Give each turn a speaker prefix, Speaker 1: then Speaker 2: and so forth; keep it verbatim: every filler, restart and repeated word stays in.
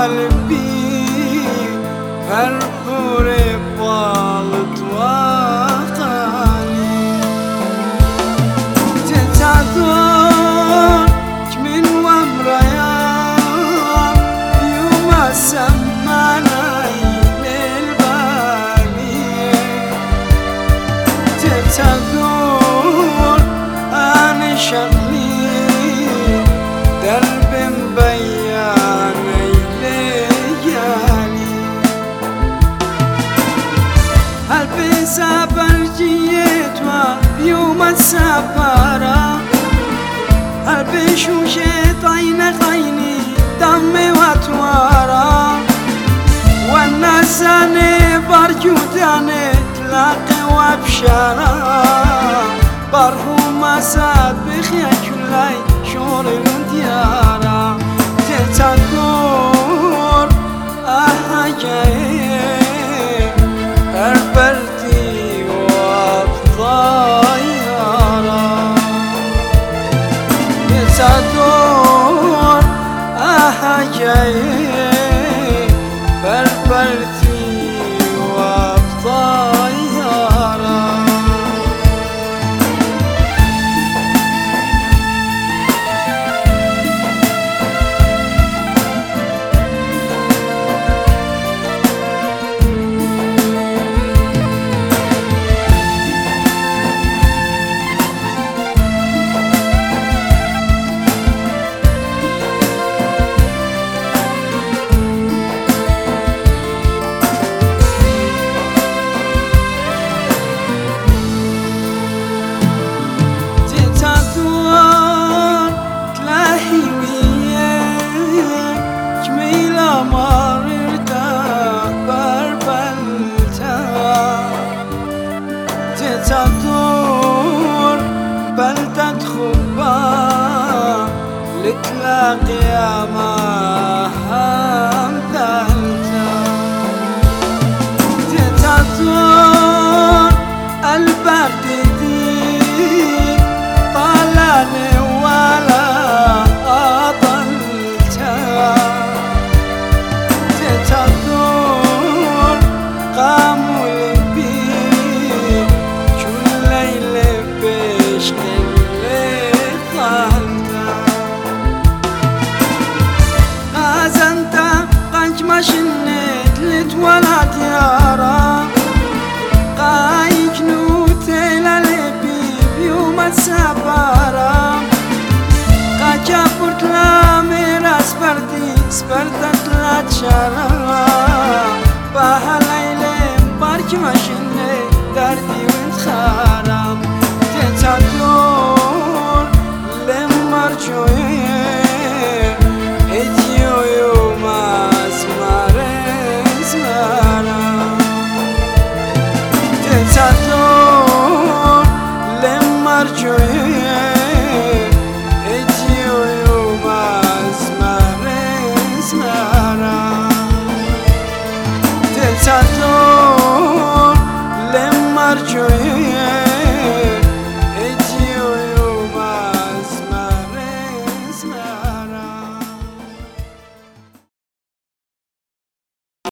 Speaker 1: قلبي هالبور بالط وقالي تتعذر من ومريا يوم سمانا للبالي تتعذر أنا شغلي درب بياني ليالي قلبي سافر جيتوا يوم السفارة قلبي شوشت عين عيني دمي وتوارا والنساني برجوداني تلاقي وبشارة برهم ساد بخيا كلاي شور الديارة تتذكر أحجاي أربلتي وبضيارة تتذكر أحجاي أربلتي وبضيارة تدور بلدة خبا لتلاقي ما همدلتا تدور البرد دي طالعني ولا أضلتا تدور قاموا شنت لتولد يارا قايك نوتيل البيب يوم السفارة قاجابرت لا ميراس بردي سبردت لا تشارا بهالليل بارك ما شنت دردي وانت خارم تتدور لمرجوي هديو يوم تتدور لمرجوي